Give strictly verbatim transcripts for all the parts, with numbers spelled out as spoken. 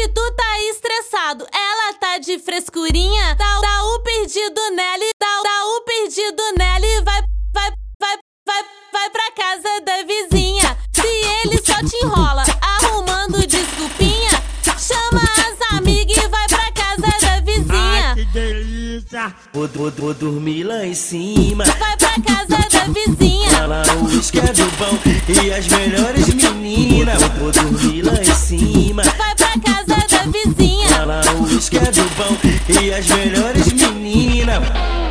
se tu tá estressado, ela tá de frescurinha, dá, dá o perdido nela e dá, dá o perdido nela e vai, vai, vai, vai, vai pra casa da vizinha. Se ele só te enrola arrumando desculpinha, chama as amigas e vai pra casa da vizinha. Ai, que delícia! Vou, vou, vou dormir lá em cima. Vai pra casa da vizinha. Fala o uísque é do bom e as melhores meninas. Vou, vou dormir lá em cima. Vai pra casa da vizinha. Fala o uísque é do bom e as melhores meninas.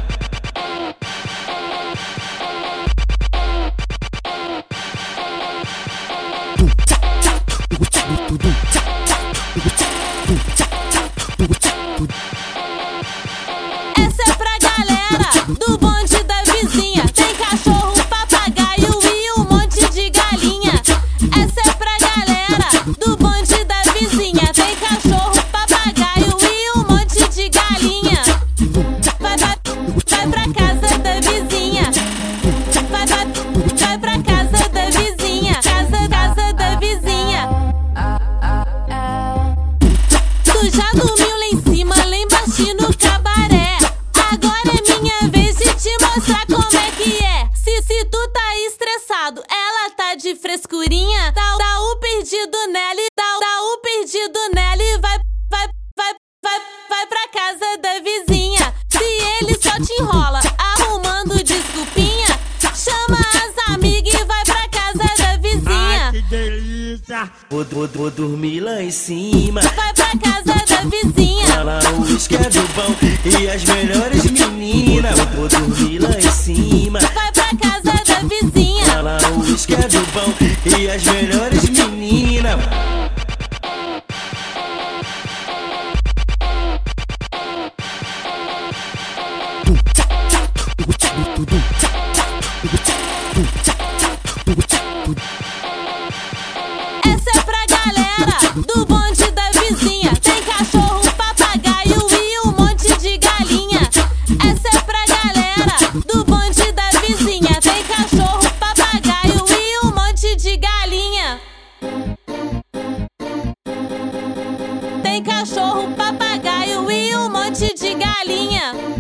Essa é pra galera do bonde da vizinha. Tem cachorro, papagaio e um monte de galinha. Essa é pra galera do bonde da vizinha. Tem cachorro, papagaio e um monte de galinha. Vai, vai, vai pra casa da vizinha. Vai, vai, vai pra casa da vizinha. Casa, casa da vizinha. Tu já dormiu lá em cima, lá embaixo no cabaré. Agora é minha vez de te mostrar como é que é. Se, se tu tá estressado, ela tá de frescurinha, dá, dá o perdido nela e dá, dá o perdido nela e vai, vai, vai, vai, vai pra casa da vizinha. Se ele só te enrola arrumando desculpinha, chama as amigas e vai pra casa da vizinha. Ai, que delícia! Vou, vou, vou dormir lá em cima. Vai pra casa da vizinha. Fala o uísque é do bom e as melhores meninas. Vou, vou dormir lá em cima. Vai pra casa da vizinha. Fala o uísque é do bom e as melhores meninas. Essa é pra galera do bonde da vizinha. Tem cachorro, papagaio e um monte de galinha. Essa é pra galera do bonde da vizinha. Tem cachorro, papagaio e um monte de galinha. Tem cachorro, papagaio e um monte de galinha.